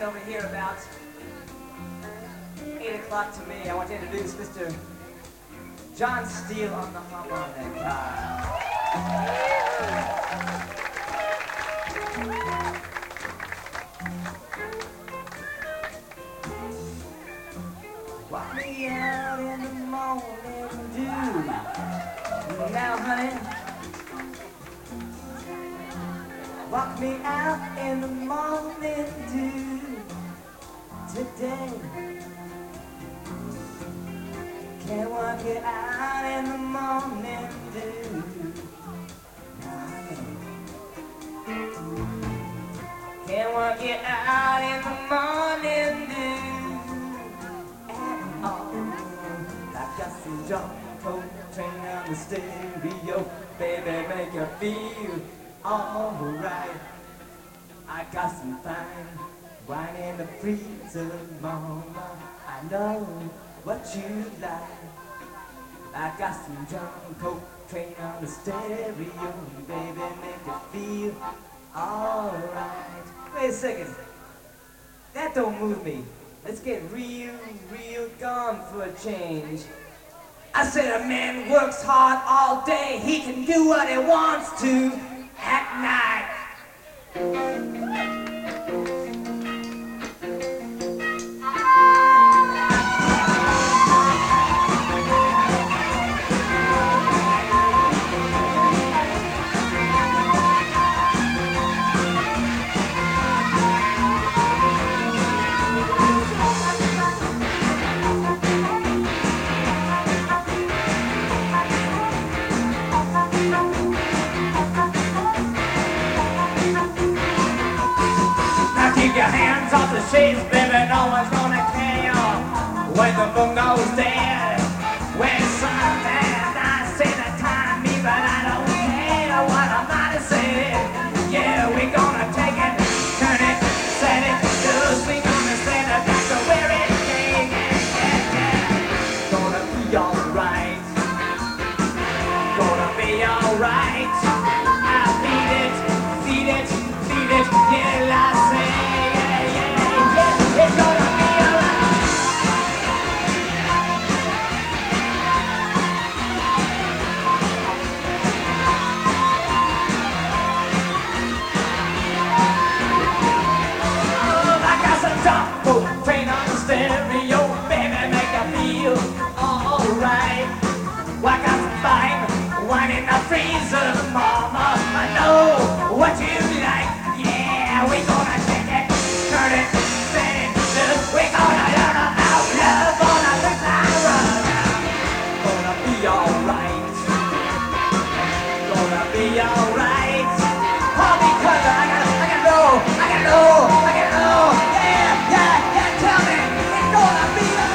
over here about 8 o'clock to me. I want to introduce Mr. John Steele on the harmonica. Walk me out in the morning dew. Now, honey, walk me out in the morning dew today. Can't walk it out in the morning dew. Can't walk it out in the morning dew at all. I got some John Coltrane on the stereo, baby, make you feel alright. I got some fine wine in the freezer, mama. I know what you like. I got some John Coltrane on the stereo, baby, make you feel alright. Wait a second. That don't move me. Let's get real gone for a change. I said a man works hard all day. He can do what he wants to at night. Keep your hands off the sheets, baby, no one's gonna care when the moon goes dead. When sunset, I say the time, me, but I don't care what I might have said. Yeah, we gonna take it, turn it, set it, just we gonna send it back to where it came. Yeah. Gonna be alright. Gonna be alright. I feed it, yeah, I say. It's gonna be alright. Oh, I got some John Coltrane on the stereo, baby, make you feel alright. I got some fine wine in the freezer, mama. I know what you like. Yeah, we gonna take it, turn it, set it. We gonna learn about love, gonna fix our run. Gonna be alright. Gonna be alright. All because I gotta know. Yeah, tell me. It's gonna be alright.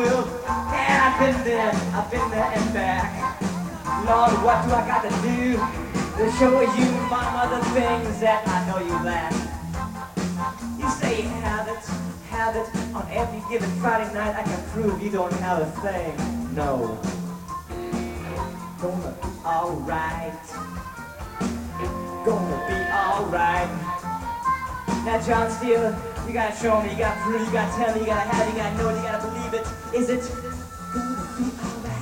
will. And I've been there and back. Lord, what do I got to do to show you, mama, the things that I know you lack? You say you have it, on every given Friday night. I can prove you don't have a thing. No. Gonna be alright. Gonna be alright. Now, John Steele, you gotta show me, you gotta prove, you gotta tell me, you gotta have it, you gotta know it, you gotta believe it. Is it gonna be alright?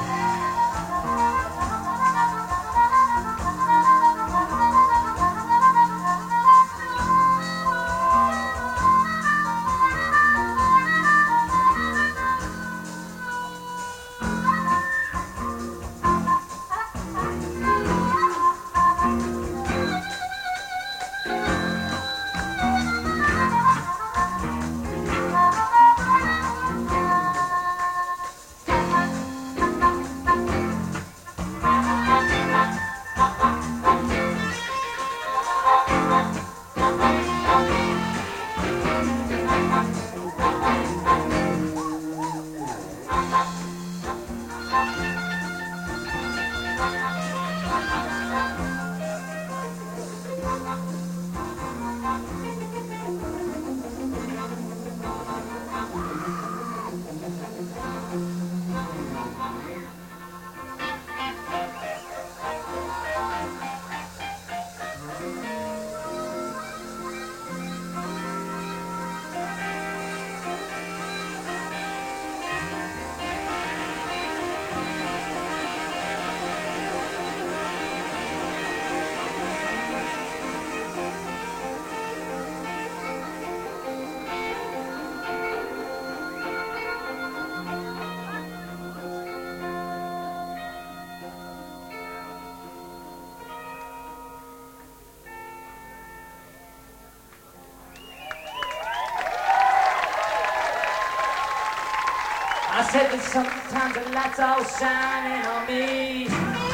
I said that sometimes the lights all shining on me,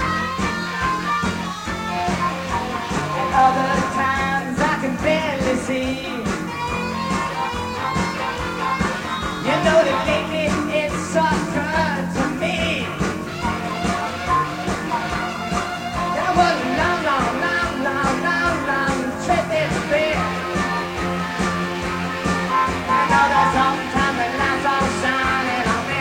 and other times I can barely see. You know that lately it's so good to me. That was a long trip it's been. I know that sometimes the lights all shining on me.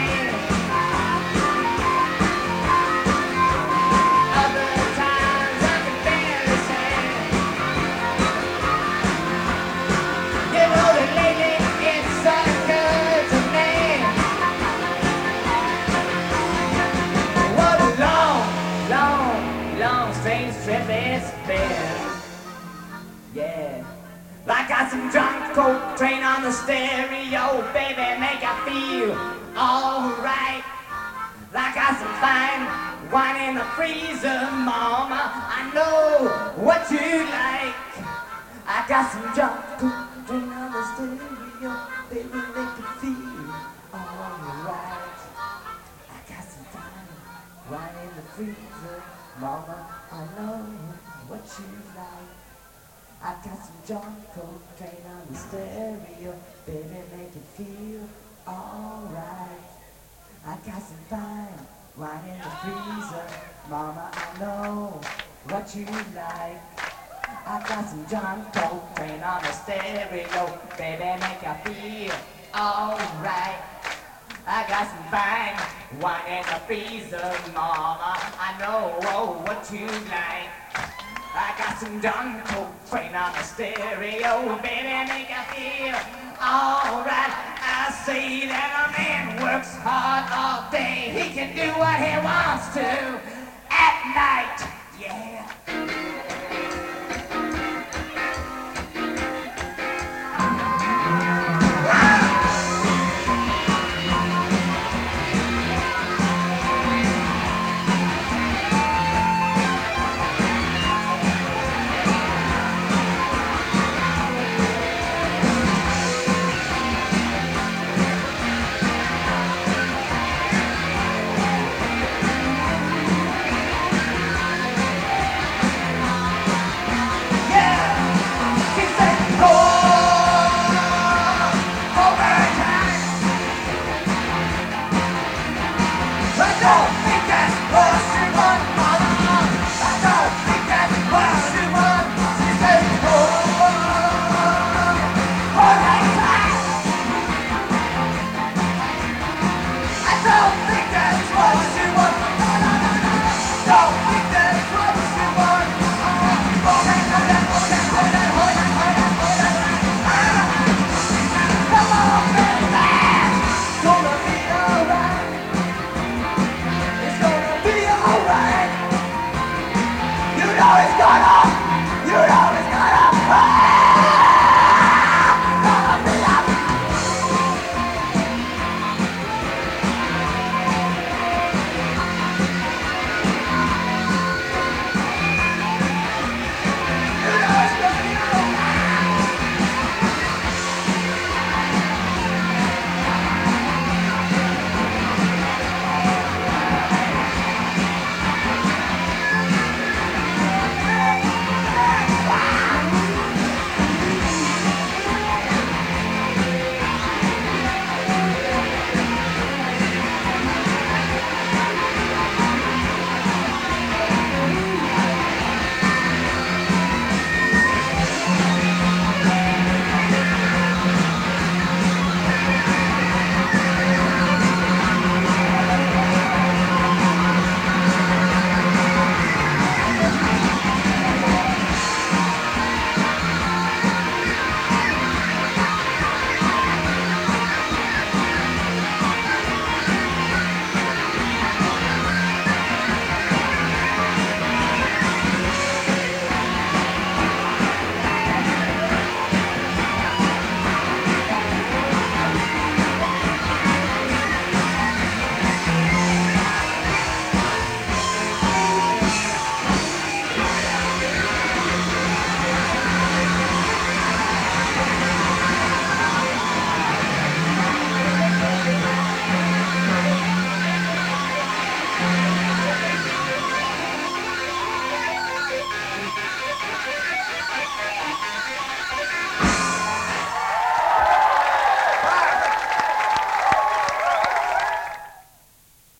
Yeah, like I got some John Coltrane on the stereo, baby, make I feel alright. Like I got some fine wine in the freezer, mama, I know what you like. I got some John Coltrane on the stereo, baby, make I feel alright. I got some fine wine in the freezer, mama, I know what you like. I got some John Coltrane on the stereo, baby, make it feel alright. I got some fine wine in the freezer, mama, I know what you like. I got some John Coltrane on the stereo, baby, make it feel alright. I got some fine wine in the freezer, mama, I know what you like. I got some John Coltrane on the stereo, baby, make I feel alright. I say that a man works hard all day, he can do what he wants to at night, yeah.